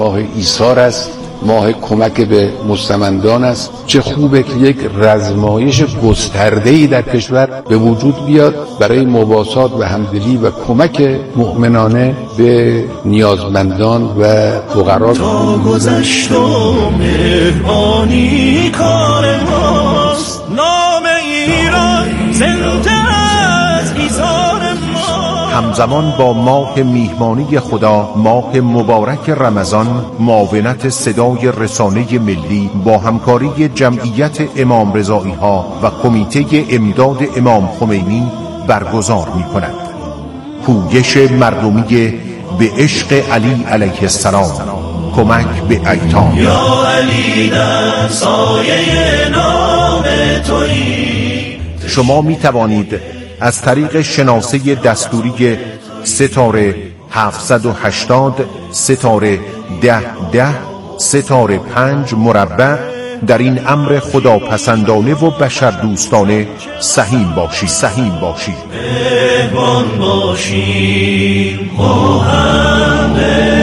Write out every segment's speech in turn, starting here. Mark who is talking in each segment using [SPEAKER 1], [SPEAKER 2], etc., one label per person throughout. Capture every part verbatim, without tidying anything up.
[SPEAKER 1] ماه ایثار است، ماه کمک به مستمندان است. چه خوبه که یک رزمایش گسترده‌ای در کشور به وجود بیاد برای مواسات و همدلی و کمک مؤمنانه به نیازمندان و فقرا.
[SPEAKER 2] تا گذشت و مهربانی کار ماست، نام ایران زنده از ایثار ما.
[SPEAKER 3] همزمان با ماه میهمانی خدا، ماه مبارک رمضان، معاونت صدای رسانه ملی با همکاری جمعیت امام رضایی ها و کمیته امداد امام خمینی برگزار می کند. پویش مردمی به عشق علی علیه السلام، کمک به ایتام.
[SPEAKER 2] یا علی در سایه نام تویی.
[SPEAKER 3] شما می توانید از طریق شناسه دستوری ستاره هفتصد و هشتاد ستاره ده ده ستاره پنج مربع در این امر خداپسندانه و بشر دوستانه سهیم باشید سهیم باشید
[SPEAKER 2] مهربان باشید با هم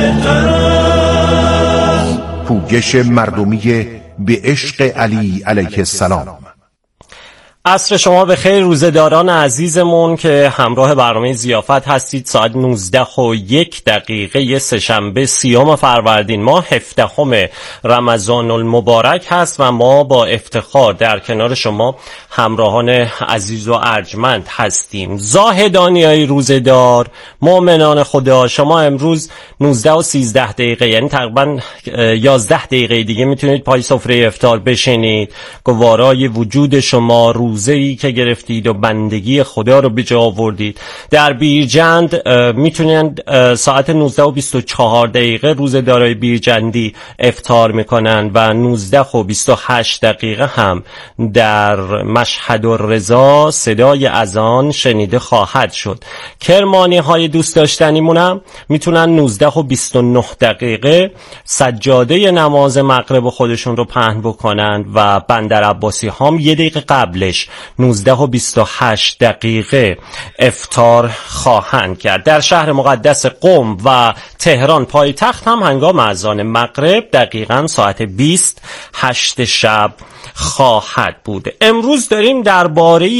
[SPEAKER 2] بهتر.
[SPEAKER 3] پویش مردمی به عشق علی علیه السلام.
[SPEAKER 4] عصر شما به خیر روزه‌داران عزیزمون که همراه برنامه ضیافت هستید. ساعت نوزده و یک دقیقه سه‌شنبه سیوم فروردین ماه هفدهم رمضان المبارک هست و ما با افتخار در کنار شما همراهان عزیز و ارجمند هستیم. زاهدانیای روزه‌دار، مؤمنان خدا، شما امروز نوزده و سیزده دقیقه یعنی تقریبا یازده دقیقه دیگه میتونید پای سفره افطار بشینید. گوارای وجود شما، روزه‌ای که گرفتید و بندگی خدا رو به جا آوردید. در بیرجند میتونید ساعت نوزده و بیست و چهار دقیقه روزه‌دارای بیرجندی افطار میکنن و نوزده و بیست و هشت دقیقه هم در مشهد الرضا صدای اذان شنیده خواهد شد. کرمانی های دوست داشتنیمونم میتونن نوزده و بیست و نه دقیقه سجاده نماز مغرب خودشون رو پهن بکنن و بندر عباسی هم یه دقیقه قبلش نوزده و بیست و هشت دقیقه افطار خواهند کرد. در شهر مقدس قم و تهران پایتخت هم هنگام اذان مغرب دقیقاً ساعت بیست هشت شب خواهد بود. امروز داریم درباره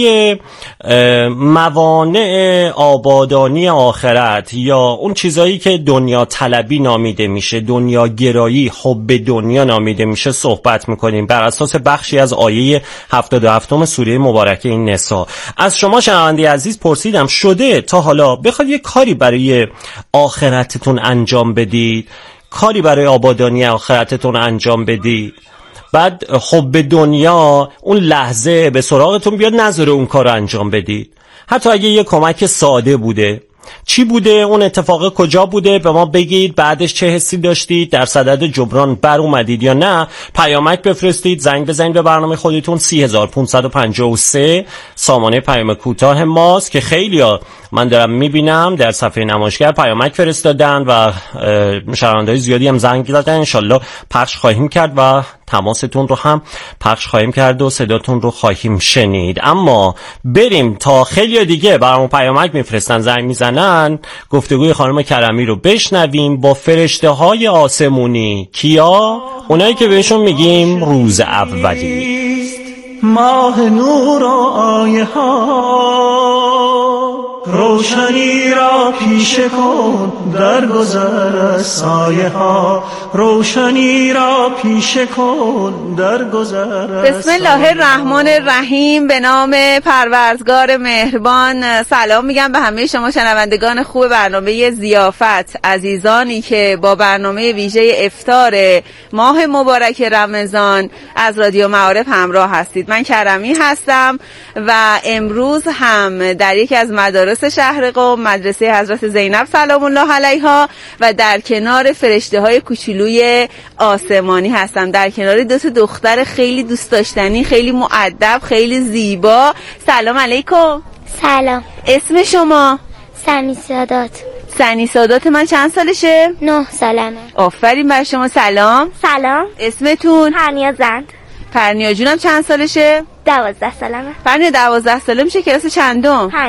[SPEAKER 4] موانع آبادانی آخرت یا اون چیزایی که دنیا طلبی نامیده میشه، دنیا گرایی، حب دنیا نامیده میشه صحبت میکنیم بر اساس بخشی از آیه هفتاد و هفتم سوره مبارکه این نساء. از شما شنونده عزیز پرسیدم شده تا حالا بخواد یه کاری برای آخرتتون انجام بدید، کاری برای آبادانی آخرتتون انجام بدید، بعد حب دنیا اون لحظه به سراغتون بیاد نذاره اون کار رو انجام بدید، حتی اگه یه کمک ساده بوده؟ چی بوده؟ اون اتفاق کجا بوده؟ به ما بگید. بعدش چه حسی داشتید؟ در صدد جبران بر اومدید یا نه؟ پیامک بفرستید، زنگ بزنید به برنامه خودتون. سه هزار و پانصد و پنجاه و سه سامانه پیام کوتاه ماست که خیلیا من دارم میبینم در صفحه نمایشگر پیامک فرستادن و شنونده‌های زیادی هم زنگ دادن. انشالله پخش خواهیم کرد و تماستون رو هم پخش خواهیم کرد و صداتون رو خواهیم شنید. اما بریم تا خیلی دیگه برامون پیامک میفرستن، زنگ میزنن، گفتگوی خانم کرمی رو بشنویم با فرشته های آسمونی. کیا؟ اونایی که بهشون میگیم روز اولی.
[SPEAKER 2] ماه نور و آیه ها روشنی را پیشه کن در گذر از سایه ها، روشنی را پیشه کن در گذر از
[SPEAKER 5] بسم الله الرحمن الرحیم. به نام پروردگار مهربان. سلام میگم به همه شما شنوندگان خوب برنامه ضیافت، عزیزانی که با برنامه ویژه افطار ماه مبارک رمضان از رادیو معارف همراه هستید. من کرمی هستم و امروز هم در یکی از مدارس شهر قم، مدرسه حضرت زینب سلام الله علیها، و در کنار فرشته های کوچولوی آسمانی هستم، در کنار دو تا دختر خیلی دوست داشتنی، خیلی مؤدب، خیلی زیبا. سلام علیکم.
[SPEAKER 6] سلام.
[SPEAKER 5] اسم شما؟
[SPEAKER 6] سنی سادات.
[SPEAKER 5] سنی سادات. من چند سالشه؟
[SPEAKER 6] نه سالمه.
[SPEAKER 5] آفرین بر شما. سلام.
[SPEAKER 6] سلام.
[SPEAKER 5] اسمتون؟
[SPEAKER 6] پرنیا زند.
[SPEAKER 5] پرنیا جونم چند سالشه؟
[SPEAKER 6] دوازده سالمه.
[SPEAKER 5] پرنیا دوازده ساله میشه، کلاس چندم؟
[SPEAKER 6] پنجم.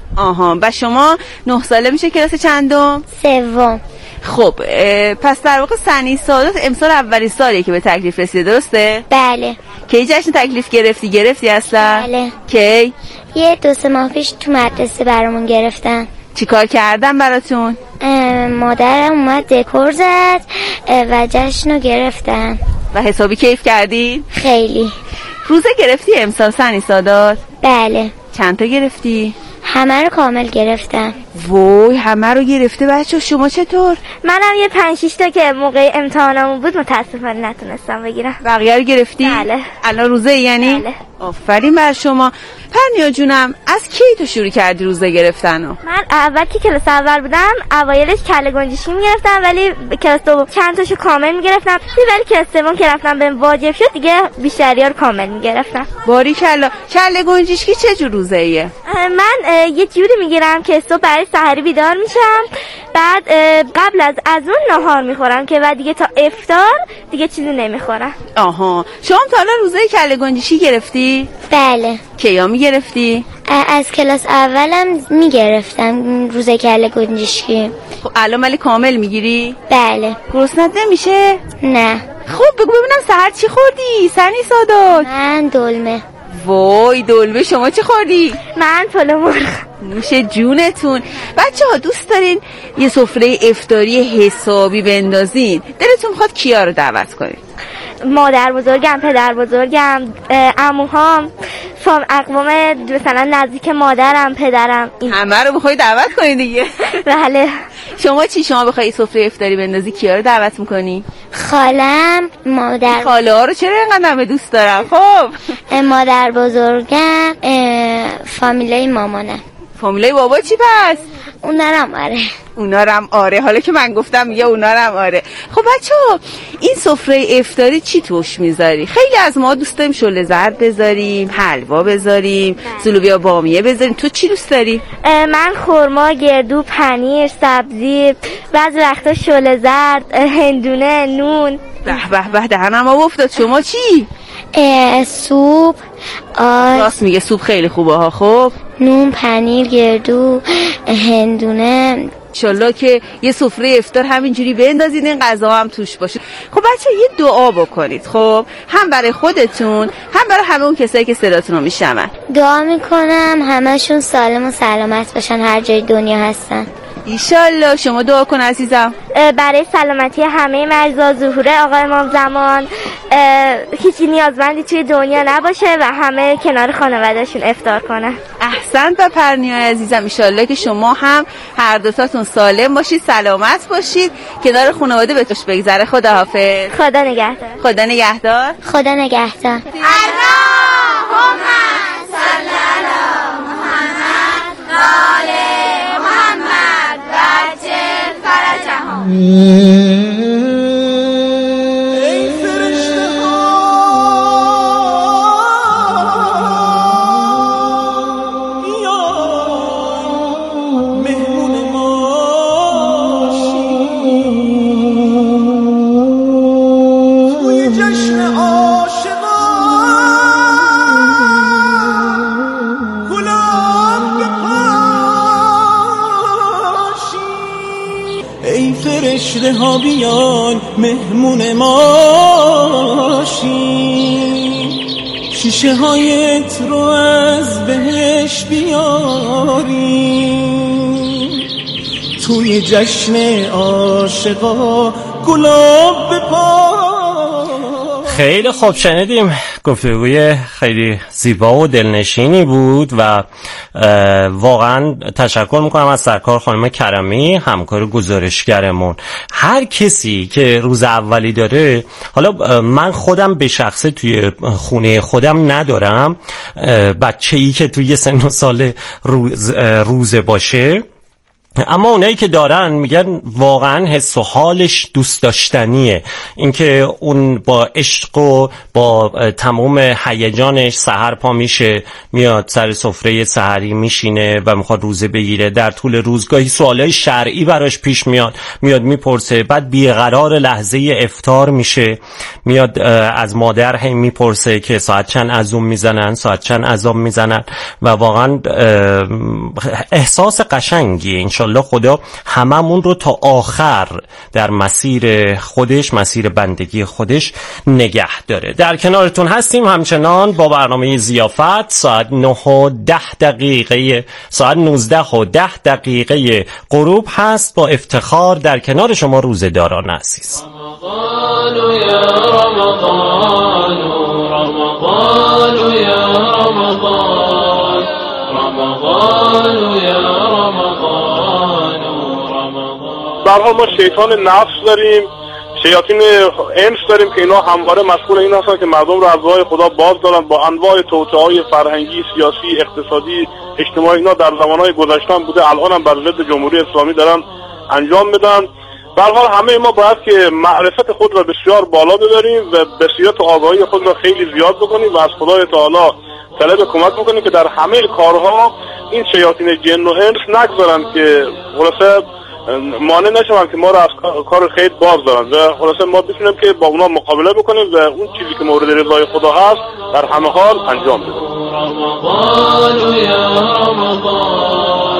[SPEAKER 5] آها. و شما نه ساله میشه، کلاس چندم؟
[SPEAKER 6] سوم.
[SPEAKER 5] خب پس در واقع سنی سادات امسال اولین سالیه که به تکلیف رسیده، درسته؟
[SPEAKER 6] بله.
[SPEAKER 5] کی جشن تکلیف گرفتی؟ گرفتی اصلا؟
[SPEAKER 6] بله.
[SPEAKER 5] کی؟
[SPEAKER 6] یه دو سه ماه پیش تو مدرسه برامون گرفتن.
[SPEAKER 5] چی کار کردن براتون؟
[SPEAKER 6] مادرم اومد دکور زد و جشن رو گرفتن.
[SPEAKER 5] و حسابی کیف کردی؟
[SPEAKER 6] خیلی.
[SPEAKER 5] روزه گرفتی امسال سنی سادات؟
[SPEAKER 6] بله.
[SPEAKER 5] چند تا گرفتی؟
[SPEAKER 6] همه رو کامل گرفتم.
[SPEAKER 5] وای همه رو گرفته بچه. شما چطور؟
[SPEAKER 7] منم یه پنج شش تا که موقع امتحانمون بود متاسفانه نتونستم بگیرم.
[SPEAKER 5] بقیه رو گرفتی؟
[SPEAKER 7] بله.
[SPEAKER 5] الان روزه یعنی؟
[SPEAKER 7] بله.
[SPEAKER 5] آفرین بر شما. پرنیا جونم از کی تو شروع کردی روزه گرفتنو؟
[SPEAKER 7] من اول که کلاس اول بودم اوایلش کله گنجشکی میگرفتم، ولی کلاس دوم چند تاشو کامل میگرفتم، ولی کلاس سوم که رفتم بهم واجب شد دیگه بیشتری‌ها رو کامل میگرفتم.
[SPEAKER 5] باریکلا. کله گنجشکی چه جور روزه‌ایه؟
[SPEAKER 7] من یه جوری میگیرم که صبح برای سحری بیدار میشم، بعد قبل از از اون نهار میخورم که بعد دیگه تا افطار دیگه چیزی نمیخورم.
[SPEAKER 5] آها. شما تا حالا روزه کله گنجشکی گرفتی؟
[SPEAKER 6] بله.
[SPEAKER 5] کیا میگرفتی؟
[SPEAKER 6] از کلاس اولم میگرفتم روزه کله گنجشکی.
[SPEAKER 5] خب الان ولی کامل میگیری؟
[SPEAKER 6] بله.
[SPEAKER 5] گرسنت نمیشه؟
[SPEAKER 6] نه.
[SPEAKER 5] خب بگو ببینم سحر چی خوردی سنی سادات؟
[SPEAKER 6] من دلمه.
[SPEAKER 5] وای دلمه. شما چی خوردی؟
[SPEAKER 7] من پلو مرغ.
[SPEAKER 5] نوش جونتون. بچه ها دوست دارین یه سفره افطاری حسابی بندازین؟ دلتون میخواد کیا رو دعوت کنین؟
[SPEAKER 7] مادر بزرگم، پدر بزرگم، عموهام، فام اقوام مثلا نزدیک مادرم، پدرم. این
[SPEAKER 5] همه رو میخوای دعوت کنی دیگه؟
[SPEAKER 7] بله.
[SPEAKER 5] شما چی؟ شما بخوای سفره افطاری بندازی کیا رو دعوت میکنی؟
[SPEAKER 6] خالم، مادر
[SPEAKER 5] خاله ها رو چرا اینقدر همه دوست دارم؟ خب
[SPEAKER 6] مادر بزرگم، فامیلای مامانم.
[SPEAKER 5] فامیلای بابا چی پس؟
[SPEAKER 6] اونا رم آره.
[SPEAKER 5] اونا رم آره. حالا که من گفتم میگه اونا رم آره. خب بچه‌ها این سفره افطاری چی توش میذاری؟ خیلی از ما دوست داریم شله زرد بذاریم، حلوا بذاریم، زلوبیا بامیه بذاریم. تو چی دوست داری؟
[SPEAKER 7] من خرما، گردو، پنیر، سبزی، بعضی وقتا شله زرد، هندونه، نون.
[SPEAKER 5] به به به دهنم آب افتاد. شما چی؟
[SPEAKER 6] سوپ. آه.
[SPEAKER 5] راست میگه سوپ خیلی خوبه ها. خب
[SPEAKER 6] نون، پنیر، گردو، هندونه.
[SPEAKER 5] انشالله که یه سفره افطار همینجوری بندازید این غذا هم توش باشه. خب بچه یه دعا بکنید، خب هم برای خودتون هم برای همه اون کسایی که صداتون رو میشنون.
[SPEAKER 6] دعا میکنم همشون سالم و سلامت باشن هر جای دنیا هستن.
[SPEAKER 5] ایشالله. شما دعا کن عزیزم.
[SPEAKER 7] برای سلامتی همه مریضا، ظهور آقا امام زمان، هیچی نیازمندی توی دنیا نباشه و همه کنار خانوادهشون افطار کنن.
[SPEAKER 5] احسنت و پرنیا عزیزم. ایشالله که شما هم هر دوتاتون سالم باشید، سلامت باشید، کنار خانواده بهتوش بگذره. خداحافظ.
[SPEAKER 7] خدا نگهدار.
[SPEAKER 5] خدا نگهدار.
[SPEAKER 6] خدا نگهدار.
[SPEAKER 8] اللهم صل علی محمد و آل محمد و عجل فرجهم.
[SPEAKER 2] ای فرشته ها بیاین مهمون ما شید توی جشن عاشقان گلاب بپاشید. ای فرشته ها بیان مهمون ما شید، شیشه هایت رو از بهش بیاریم توی جشن عاشقا گلاب بپاشید.
[SPEAKER 4] خیلی خوب شنیدیم. گفتگوی خیلی زیبا و دلنشینی بود و واقعا تشکر میکنم از سرکار خانم کرمی، همکار گزارشگرمون. هر کسی که روز اولی داره، حالا من خودم به شخصه توی خونه خودم ندارم بچه‌ای که توی سن و سال روز روزه باشه، اما اونایی که دارن میگن واقعا حس و حالش دوست داشتنیه، اینکه اون با عشق و با تمام هیجانش سحر پا میشه، میاد سر سفره سحری میشینه و میخواد روزه بگیره. در طول روزگاهی سوالای شرعی براش پیش میاد، میاد میپرسه، بعد بیقرار لحظه افطار میشه، میاد از مادر هم میپرسه که ساعت چند اذان میزنن، ساعت چند اذان میزنن و واقعا احساس قشنگیه. انشالله خدا هممون رو تا آخر در مسیر خودش، مسیر بندگی خودش نگه داره. در کنارتون هستیم همچنان با برنامه ضیافت. ساعت نه و ده دقیقه ساعت نوزده و ده دقیقه غروب هست. با افتخار در کنار شما روزه‌داران عزیز.
[SPEAKER 2] رمضان یا رمضان رمضان یا رمضان رمضان یا رمضان رمضان.
[SPEAKER 9] در حال ما شیطان نفس داریم، شیاطین انس داریم که اینا همواره مسئول این هستن که مردم رو از راه خدا باز دارن. با انواع توطئه‌های فرهنگی، سیاسی، اقتصادی، اجتماعی اینا در زمانهای گذشته هم بوده، الان هم بر ضد جمهوری اسلامی دارن انجام میدن. در حال همه ما باید که معرفت خود را بسیار بالا ببریم و بصیرت و آگاهی خود را خیلی زیاد بکنیم و از خدای تعالی طلب کمک بکنیم که در همه کارها این شیاطین جن و انس نگذارن که خلاصه مانع نشون که ما را از کار خیر باز دارن و خلاصه ما بتونیم که با اونا مقابله بکنیم و اون چیزی که مورد رضای خدا هست در همه حال انجام بدیم.
[SPEAKER 2] رمضان یا رمضان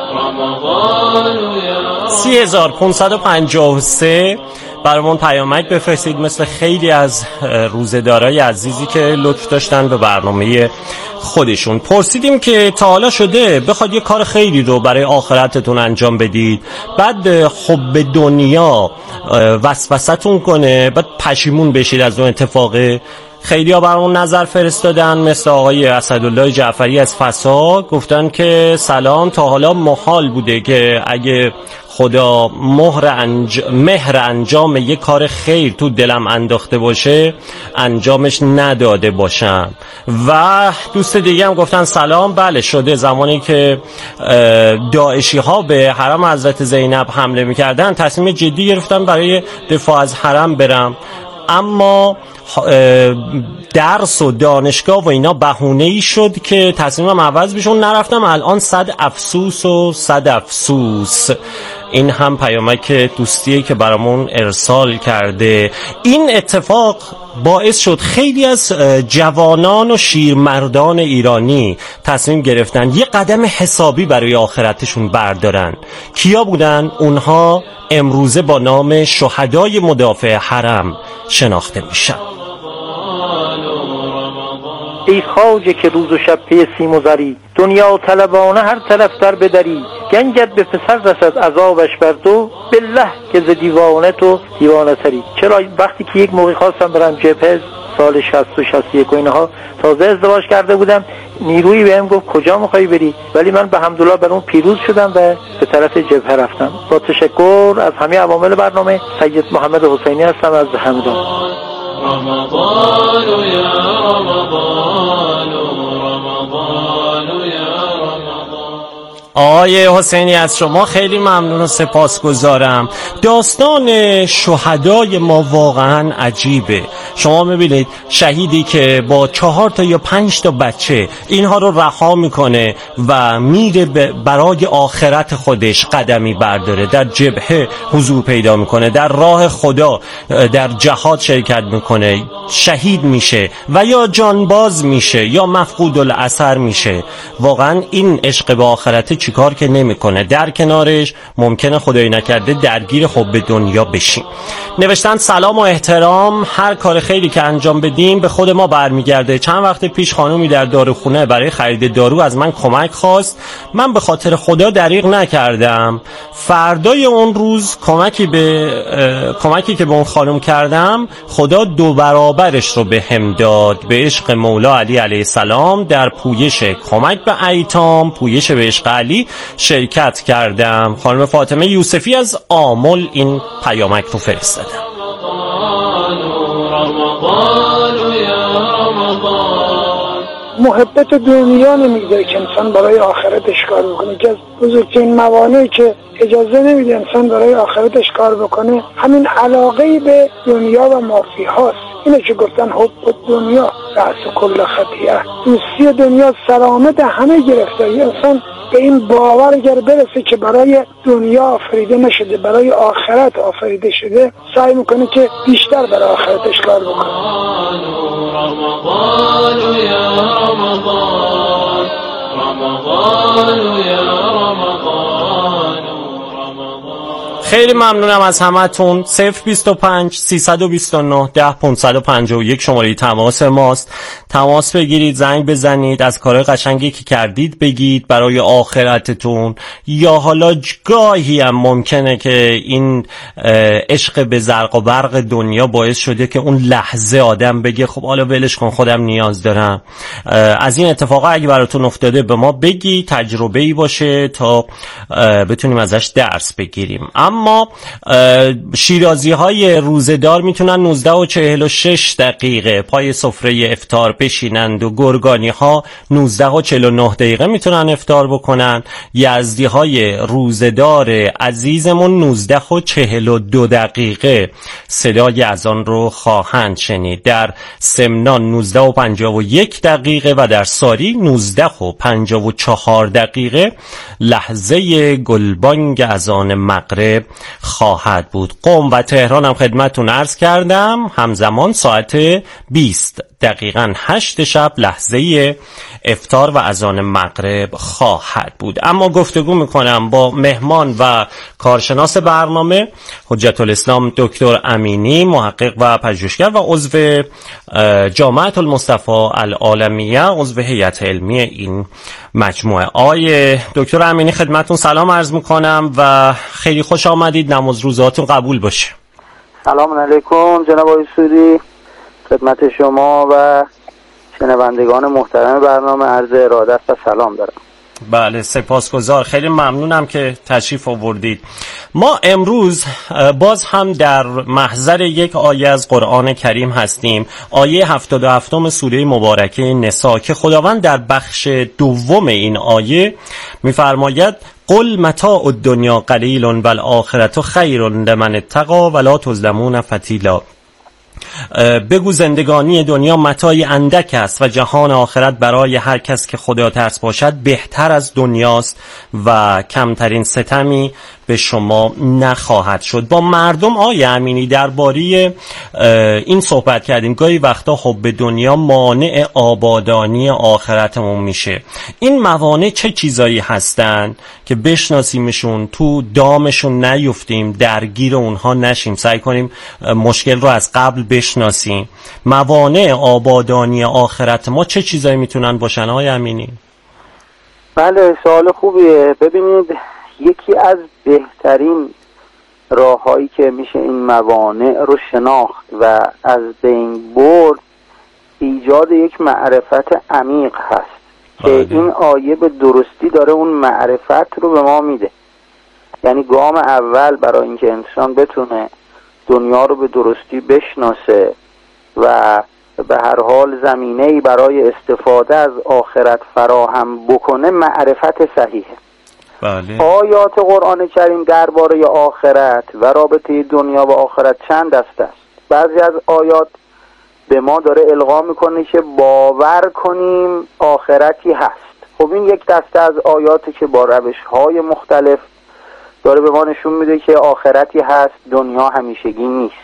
[SPEAKER 2] رمضان یا
[SPEAKER 4] سی هزار پانصد و پنجاه و سه برامون پیامک بفرستید، مثل خیلی از روزه‌دارای عزیزی که لطف داشتن به برنامه خودشون. پرسیدیم که تا حالا شده بخواد یه کار خیری رو برای آخرتتون انجام بدید، بعد حب دنیا وسوسه‌تون کنه، بعد پشیمون بشید از اون اتفاقه؟ خیلی ها برامون نظر فرستادن، مثل آقای اسدالله جعفری از فسا گفتن که سلام، تا حالا محال بوده که اگه خدا مهر, انج... مهر انجام یک کار خیر تو دلم انداخته باشه انجامش نداده باشم. و دوست دیگه هم گفتن سلام، بله شده، زمانی که داعشی ها به حرم حضرت زینب حمله میکردن تصمیم جدی گرفتم برای دفاع از حرم برم، اما درس و دانشگاه و اینا بهونه‌ای شد که تصمیمم عوض بشون نرفتم. الان صد افسوس و صد افسوس. این هم پیامک دوستیه که برامون ارسال کرده. این اتفاق باعث شد خیلی از جوانان و شیرمردان ایرانی تصمیم گرفتن یه قدم حسابی برای آخرتشون بردارن. کیا بودن؟ اونها امروزه با نام شهدای مدافع حرم شناخته میشن.
[SPEAKER 10] ای خواجه که روز و شب پی سیم و زری، دنیا طلبانه هر طرف در بدری، گنجت به پسر رسد عذابش بر دو، بالله که ز دیوانه تو دیوانه تری. چرا وقتی که یک موقع خواستم برم جبهه سال شصت و شصت و یک و اینها، تازه ازدواج کرده بودم، نیرویی بهم گفت کجا میخوای بری، ولی من به حمدالله بر اون پیروز شدم و به طرف جبهه رفتم. با تشکر از همه عوامل برنامه، سید محمد حسینی هستم از همدان.
[SPEAKER 2] رمضان یا رمضان رمضان یا رمضان.
[SPEAKER 4] آقای حسینی از شما خیلی ممنون و سپاسگزارم. داستان شهدای ما واقعا عجیبه. شما میبینید شهیدی که با چهار تا یا پنج تا بچه اینها رو رها میکنه و میره برای آخرت خودش قدمی برداره، در جبهه حضور پیدا میکنه، در راه خدا در جهاد شرکت میکنه، شهید میشه و یا جانباز میشه یا مفقود الاثر میشه. واقعا این عشق به آخرت چیکار که نمیکنه، در کنارش ممکنه خدای نکرده درگیر حب دنیا بشیم. نوشتن سلام و احترام، هر کار خیلی که انجام بدیم به خود ما برمیگرده. چند وقت پیش خانومی در داروخونه برای خرید دارو از من کمک خواست، من به خاطر خدا دریغ نکردم. فردای اون روز کمکی به کمکی که به اون خانم کردم خدا دو برابرش رو به هم داد. به عشق مولا علی علیه السلام در پویش کمک به ایتام، پویش به عشق علی شرکت کردم. خانم فاطمه یوسفی از آمل این پیامک رو فرستادم.
[SPEAKER 11] محبت دنیا نمیده که انسان برای آخرتش کار بکنه. که از بزرگترین موانعی که اجازه نمیده انسان برای آخرتش کار بکنه همین علاقه به دنیا و مافی هاست. اینه که گفتن حب دنیا رأس کل خطیئه، دوستی دنیا سلامت همه گرفتاری. انسان به این باور اگر برسه که برای دنیا آفریده نشده، برای آخرت آفریده شده، سعی میکنه که بیشتر برای آخرتش کار بکنه.
[SPEAKER 2] رمضان یا رمضان، رمضان یا رمضان.
[SPEAKER 4] خیلی ممنونم از همتون. صفر بیست و پنج سیصد و بیست و نه ده پانصد و پنجاه و یک شماره تماس ماست. تماس بگیرید، زنگ بزنید، از کارهای قشنگی که کردید بگید برای آخرتتون، یا حالا گاهی هم ممکنه که این عشق به زرق و برق دنیا باعث شده که اون لحظه آدم بگه خب حالا ولش کن، خودم نیاز دارم. از این اتفاقا اگه براتون افتاده به ما بگی، تجربه‌ای باشه تا بتونیم ازش درس بگیریم. اما شیرازی های روزدار میتونن نوزده و چهل و شش دقیقه پای سفره افطار بشینند و گرگانی ها نوزده و چهل و نه دقیقه میتونن افطار بکنن. یزدی های روزدار عزیزمون نوزده و چهل و دو دقیقه صدای اذان رو خواهند شنید. در سمنان نوزده و پنجاه و یک دقیقه و در ساری نوزده و پنجاه و چهار دقیقه لحظه گلبانگ اذان مغرب خواهد بود. قم و تهران هم خدمتتون عرض کردم، همزمان ساعت بیست دقیقاً هشت شب لحظه افطار و اذان مغرب خواهد بود. اما گفتگو میکنم با مهمان و کارشناس برنامه حجت الاسلام دکتر امینی، محقق و پژوهشگر و عضو جامعه المصطفى العالمیه، عضو هیئت علمی این مجموعه. آقای دکتر امینی خدمتتون سلام عرض میکنم و خیلی خوش آمدید. نماز روزاتون قبول باشه.
[SPEAKER 12] سلام علیکم جناب آقای سوری، خدمت شما و شنوندگان محترم برنامه عرض ارادت و سلام دارم.
[SPEAKER 4] بله سپاسگزار، خیلی ممنونم که تشریف آوردید. ما امروز باز هم در محضر یک آیه از قرآن کریم هستیم، آیه هفتاد و هفتم سوره مبارکه نساء، که خداوند در بخش دوم این آیه می‌فرماید قل متاع الدنیا قلیل و الآخرة خیر لمن اتقی ولا تظلمون فتیلا. بگو زندگانی دنیا متاعی اندک است و جهان آخرت برای هر کس که خدا ترس باشد بهتر از دنیاست و کمترین ستمی به شما نخواهد شد. با مردم آیه امینی درباره این صحبت کردیم، گاهی وقتا خب به دنیا مانع آبادانی آخرتمون میشه. این موانع چه چیزایی هستن که بشناسیمشون، تو دامشون نیفتیم، درگیر اونها نشیم، سعی کنیم مشکل رو از قبل بشناسیم. موانع آبادانی آخرت ما چه چیزایی میتونن باشن آیه امینی؟
[SPEAKER 12] بله سوال خوبیه. ببینید یکی از بهترین راه‌هایی که میشه این موانع رو شناخت و از بین برد ایجاد یک معرفت عمیق هست که این آیه به درستی داره اون معرفت رو به ما میده. یعنی گام اول برای اینکه انسان بتونه دنیا رو به درستی بشناسه و به هر حال زمینه‌ای برای استفاده از آخرت فراهم بکنه معرفت صحیحه.
[SPEAKER 4] بله.
[SPEAKER 12] آیات قرآن کریم درباره آخرت و رابطه دنیا و آخرت چند دسته است. بعضی از آیات به ما داره القا میکنه که باور کنیم آخرتی هست. خب این یک دسته از آیاتی که با روش‌های مختلف داره به ما نشون میده که آخرتی هست، دنیا همیشگی نیست.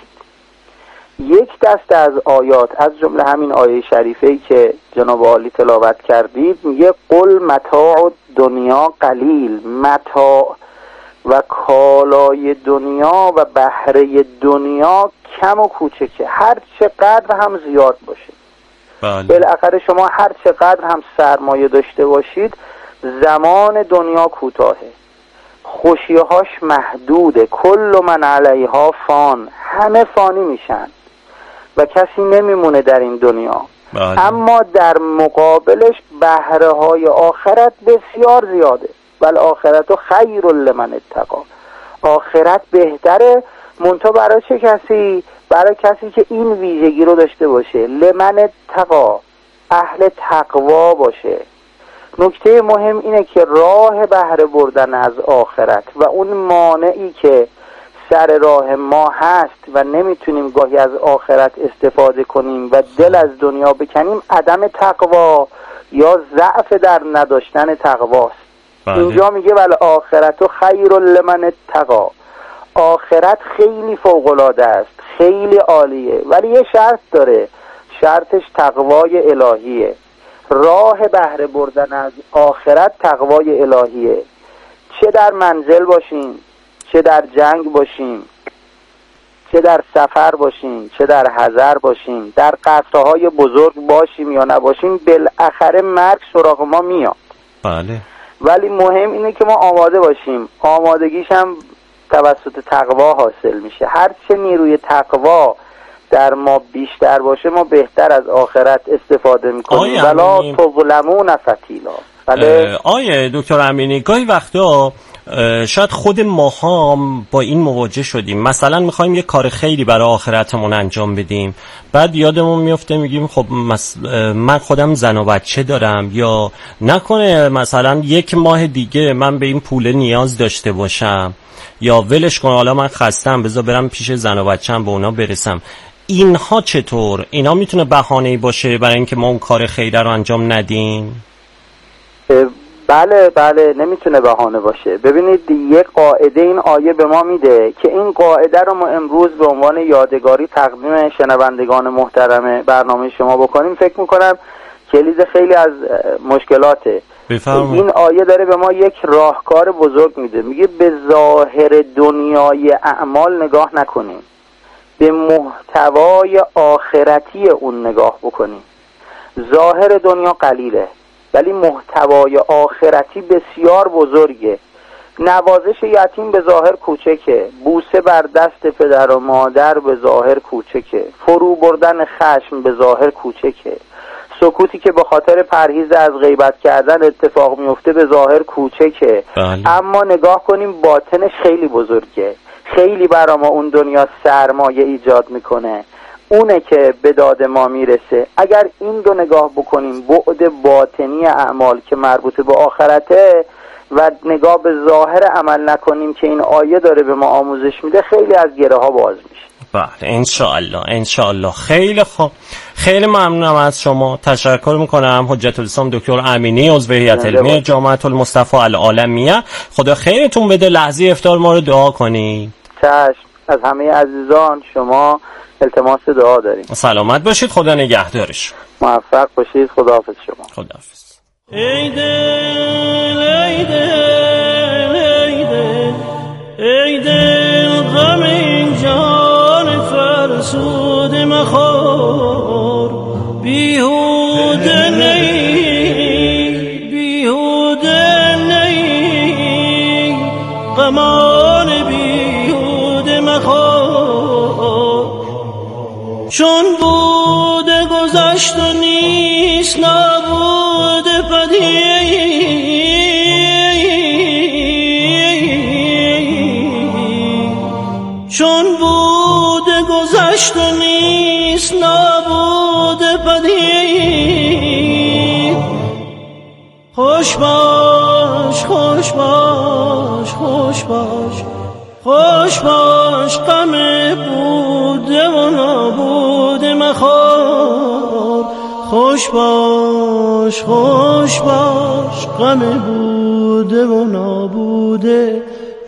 [SPEAKER 12] یک دسته از آیات از جمله همین آیه شریفه‌ای که جناب عالی تلاوت کردید میگه قل متاع دنیا قلیل. متاع و کالای دنیا و بهره دنیا کم و کوچکه، هر چقدر هم زیاد باشه.
[SPEAKER 4] بله.
[SPEAKER 12] بالاخره شما هر چقدر هم سرمایه داشته باشید زمان دنیا کوتاهه، خوشیهاش محدوده. کل من علیها فان، همه فانی میشن و کسی نمیمونه در این دنیا.
[SPEAKER 4] بله.
[SPEAKER 12] اما در مقابلش بهره های آخرت بسیار زیاده. ولی آخرت خیر لمن اتقی، آخرت بهتره. منتها برای چه کسی؟ برای کسی که این ویژگی رو داشته باشه. لمن اتقی، اهل تقوا باشه. نکته مهم اینه که راه بهره بردن از آخرت و اون مانعی که سر راه ما هست و نمیتونیم گاهی از آخرت استفاده کنیم و دل از دنیا بکنیم، عدم تقوا یا ضعف در نداشتن تقواست. اینجا میگه ول آخرت و خیر لمن اتقا، آخرت خیلی فوق‌العاده است، خیلی عالیه، ولی یه شرط داره، شرطش تقوای الهیه. راه بهره بردن از آخرت تقوای الهیه. چه در منزل باشیم، چه در جنگ باشیم، چه در سفر باشیم، چه در حضر باشیم، در قصرهای بزرگ باشیم یا نباشیم، بالاخره مرگ سراغ ما میاد.
[SPEAKER 4] بله.
[SPEAKER 12] ولی مهم اینه که ما آماده باشیم. آمادگیش هم توسط تقوا حاصل میشه. هرچه نیروی تقوا در ما بیشتر باشه، ما بهتر از آخرت استفاده میکنیم. ولا تظلمون فتیلا. بله.
[SPEAKER 4] آیه دکتر امینی، گاهی وقتا شاید خود ماها با این مواجه شدیم، مثلا میخوایم یه کار خیلی برای آخرتمون انجام بدیم، بعد یادمون میفته میگیم خب من خودم زن و بچه دارم، یا نکنه مثلا یک ماه دیگه من به این پول نیاز داشته باشم، یا ولش کن حالا من خستم بذار برم پیش زن و بچه‌م به اونا برسم. اینها چطور؟ اینا میتونه بهانه‌ای باشه برای اینکه ما اون کار خیلی رو انجام ندیم؟
[SPEAKER 12] بله بله، نمیتونه بهانه باشه. ببینید یه قاعده این آیه به ما میده که این قاعده رو ما امروز به عنوان یادگاری تقدیم شنوندگان محترم برنامه شما بکنیم، فکر میکنم کلید خیلی از مشکلاته.
[SPEAKER 4] بفرمایید.
[SPEAKER 12] این آیه داره به ما یک راهکار بزرگ میده، میگه به ظاهر دنیای اعمال نگاه نکنیم، به محتوای آخرتی اون نگاه بکنیم. ظاهر دنیا قلیله ولی محتوای آخرتی بسیار بزرگه. نوازش یتیم به ظاهر کوچکه، بوسه بر دست پدر و مادر به ظاهر کوچکه، فرو بردن خشم به ظاهر کوچکه، سکوتی که به خاطر پرهیز از غیبت کردن اتفاق میفته به ظاهر کوچکه.
[SPEAKER 4] بله.
[SPEAKER 12] اما نگاه کنیم باطنش خیلی بزرگه، خیلی برای ما اون دنیا سرمایه ایجاد میکنه، اونه که به داد ما میرسه. اگر این دو نگاه بکنیم، بعد باطنی اعمال که مربوط به آخرته و نگاه به ظاهر عمل نکنیم که این آیه داره به ما آموزش میده، خیلی از گره ها باز میشه.
[SPEAKER 4] بله انشاءالله انشاءالله. خیلی خوب، خیلی ممنونم از شما، تشکر میکنم. حجت الاسلام دکتر امینی، عضو هیئت علمی جامعه المصطفى العالمیه. خدا خیرتون بده. لحظه افطار ما رو دعا کنید.
[SPEAKER 12] چشم. از همه عزیزان شما التماس دعا داریم.
[SPEAKER 4] سلامت باشید، خدا نگهدارش.
[SPEAKER 12] موفق باشید. خداحافظ شما.
[SPEAKER 4] خداحافظ.
[SPEAKER 2] ای دل ای دل ای دل ای دل غم این جان فرسود مخور، بیهوده نی بیهوده نی غمان بیهوده مخور، چون بوده گذشت و نیست نبوده پدید، چون بوده گذشت و نیست نبوده پدید، خوش باش خوش باش خوش باش خوش باش غم بوده و نابوده مخور، خوش باش خوش باش غم بوده و نابوده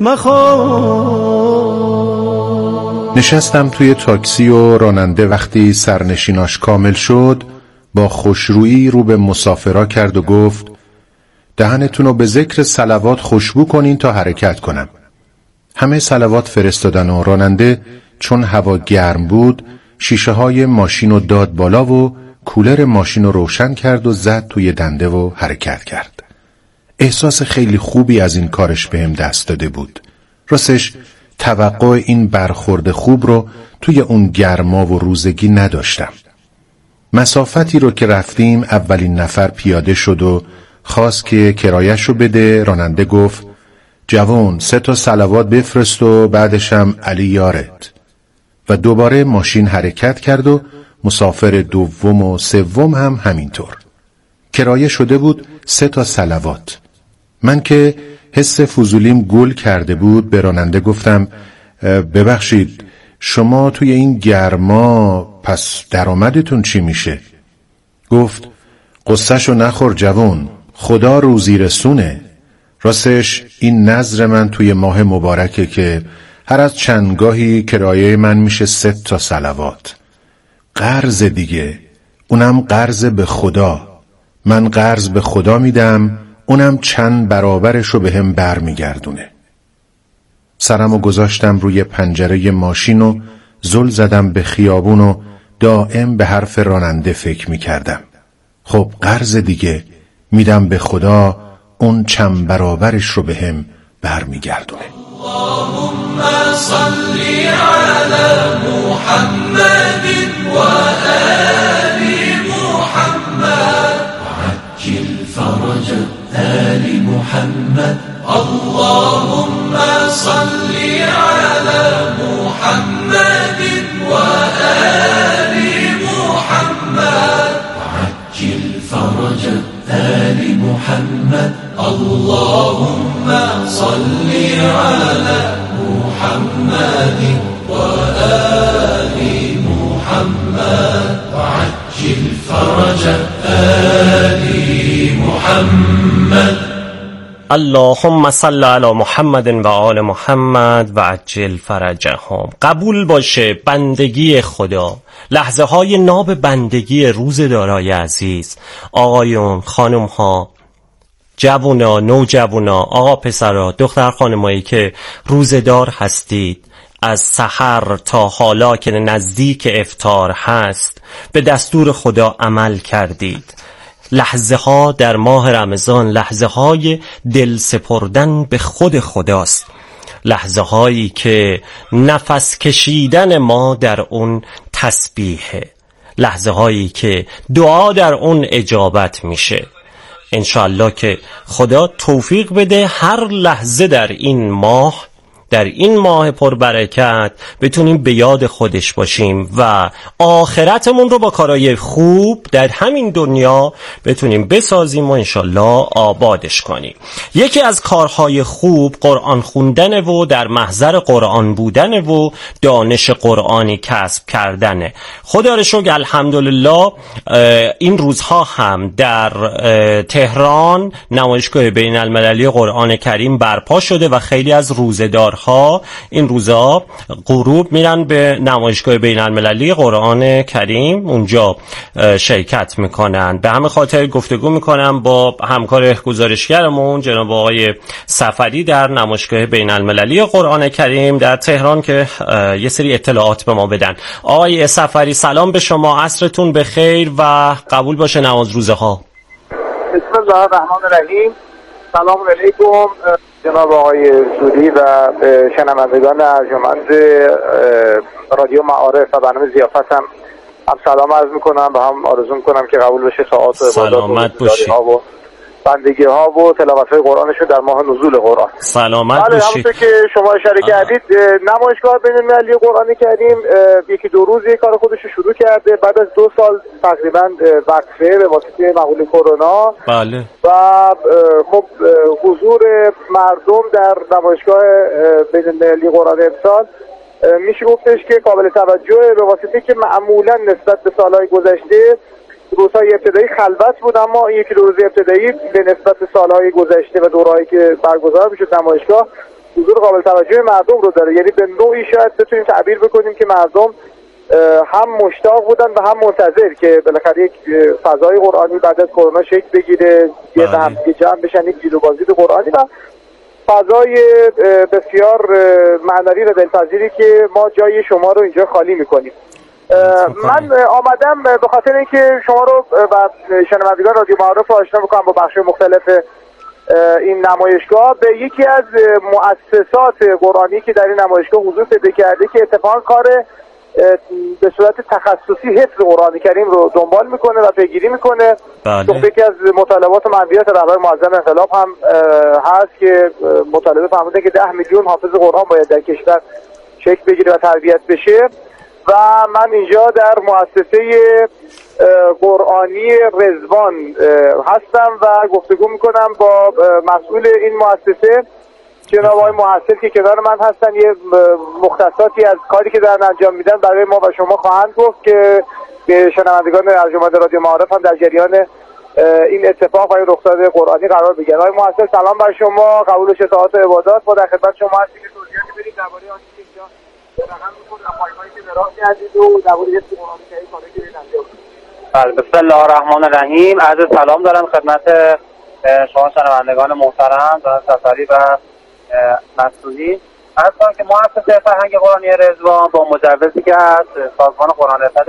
[SPEAKER 2] مخور.
[SPEAKER 3] نشستم توی تاکسی و راننده وقتی سرنشیناش کامل شد با خوشرویی رو به مسافرا کرد و گفت دهنتون رو به ذکر صلوات خوشبو کنین تا حرکت کنم. همه صلوات فرستادن و راننده چون هوا گرم بود شیشه های ماشین رو داد بالا و کولر ماشین رو روشن کرد و زد توی دنده و حرکت کرد. احساس خیلی خوبی از این کارش بهم دست داده بود. راستش توقع این برخورد خوب رو توی اون گرما و روزگی نداشتم. مسافتی رو که رفتیم اولین نفر پیاده شد و خواست که کرایش رو بده. راننده گفت جوان سه تا صلوات بفرست و بعدش هم علی یارت، و دوباره ماشین حرکت کرد و مسافر دوم و سوم هم همینطور. کرایه شده بود سه تا صلوات. من که حس فضولیم گل کرده بود به راننده گفتم ببخشید شما توی این گرما پس درآمدتون چی میشه؟ گفت قصه‌شو نخور جوان، خدا روزی رسونه. راستش این نظر من توی ماه مبارکه که هر از چندگاهی کرایه من میشه سه تا صلوات. قرض دیگه، اونم قرض به خدا. من قرض به خدا میدم، اونم چند برابرشو به هم بر میگردونه. سرمو گذاشتم روی پنجره ماشین و زل زدم به خیابون و دائم به حرف راننده فکر میکردم. خب قرض دیگه، میدم به خدا، اون چند برابرش رو به هم بر میگردونه.
[SPEAKER 2] اللهم صل على محمد و آل محمد وعجل فرج آل محمد. اللهم صل على محمد و آل محمد وعجل فرج آل محمد. اللهم صل على محمد و آل محمد وعجل فرج آل محمد.
[SPEAKER 4] اللهم صل علی محمد و آل محمد و عجل فرجهم. قبول باشه بندگی خدا، لحظه های ناب بندگی روزدارای عزیز، آقایون، خانم ها، جوونا، نوجوونا، آقا پسرا، دختر خانمایی که روزدار هستید، از سحر تا حالا که نزدیک افطار هست به دستور خدا عمل کردید. لحظه ها در ماه رمضان لحظه های دل سپردن به خود خداست، لحظه هایی که نفس کشیدن ما در اون تسبیحه، لحظه هایی که دعا در اون اجابت میشه. انشاءالله که خدا توفیق بده هر لحظه در این ماه، در این ماه پربرکت بتونیم به یاد خودش باشیم و آخرتمون رو با کارهای خوب در همین دنیا بتونیم بسازیم و انشالله آبادش کنیم. یکی از کارهای خوب قرآن خوندن و در محضر قرآن بودن و دانش قرآنی کسب کردنه. خدا رو شکر الحمدلله این روزها هم در تهران نمایشگاه بین المللی قرآن کریم برپا شده و خیلی از روزدار ها این روزا غروب میرن به نمایشگاه بین المللی قرآن کریم، اونجا شرکت میکنن. به همه خاطر گفتگو میکنم با همکار گزارشگرمون جناب آقای سفری در نمایشگاه بین المللی قرآن کریم در تهران که یه سری اطلاعات به ما بدن. آقای سفری سلام به شما، عصرتون بخیر و قبول باشه نماز روزه ها.
[SPEAKER 12] بسم الله الرحمن الرحیم. سلام علیکم جناب آقای سودی و شنوندگان ارجمند رادیو معارف و برنامه ضیافت هم هم سلام عرض میکنم و هم آرزو میکنم که قبول بشه ساعات
[SPEAKER 4] سلامت باشید
[SPEAKER 12] و بندگی ها و تلاوت های قرآنشون در ماه نزول قرآن.
[SPEAKER 4] سلامت باشید.
[SPEAKER 12] همونطور که شما اشاره کردید نمایشگاه بین المللی قرآن کریم یکی دو روز یک کار خودش رو شروع کرده بعد از دو سال تقریبا وقفه به واسطه مقوله کرونا.
[SPEAKER 4] بله.
[SPEAKER 12] و خب حضور مردم در نمایشگاه بین المللی قرآن امسال میشه گفتش که قابل توجه به واسطه که معمولا نسبت به سالهای گذشته روزهای ابتدایی خلوت بود، اما این یکی دو روز ابتدایی به نسبت به سالهای گذشته و دورهایی که برگزار میشد نمایشگاه حضور قابل توجه مردم رو داره. یعنی به نوعی شاید بتونیم تعبیر بکنیم که مردم هم مشتاق بودن و هم منتظر که بالاخره یک فضای قرآنی بعد از کرونا شکل بگیره، یه هم جمع بشن، یک جیل و بازدید قرآنی و فضای بسیار معنوی و دلپذیری که ما جای شما رو اینجا خالی میکنیم. من آمدم به خاطر اینکه شما رو و شنوندگان رادیو معارف رو آشنا بکنم با بخش مختلف این نمایشگاه به یکی از مؤسسات قرآنی که در این نمایشگاه حضور پیدا کرده که اتفاقا کار به صورت تخصصی حفظ قرآن کریم رو دنبال میکنه و پیگیری میکنه. بله. یکی از مطالبات منبعیت رهبر معظم انقلاب هم هست که مطالبه فرموده که ده میلیون حافظ قرآن باید در کشور شکل بگیره و تربیت بشه. و من اینجا در مؤسسه قرآنی رضوان هستم و گفتگو میکنم با مسئول این مؤسسه جناب آقای محسن که کنار من هستن. یه مختصاتی از کاری که دارن انجام میدن برای ما و شما خواهند گفت که به شنوندگان ارجمند رادیو معارف هم در جریان این اتفاق و این رخداد قرآنی قرار بگیرن. آقای محسن سلام بر شما، قبول اطاعت و عبادات. ما در خدمت شما هستیم که توضیحاتی بدید درباره آنچه که اینجا رقم می‌خورد و پایگاهی که به راه کردید و درباره حزب قرآنی که این کاری که دارید انجام می‌دید.
[SPEAKER 13] بله، بسم الله الرحمن الرحیم. عرض سلام دارم خدمت شما شنوندگان محترم و سفری و مسئولین. عرض کنم که مؤسسه فرهنگ قرآنی رضوان با مجوزی که از سازمان قرآن رسد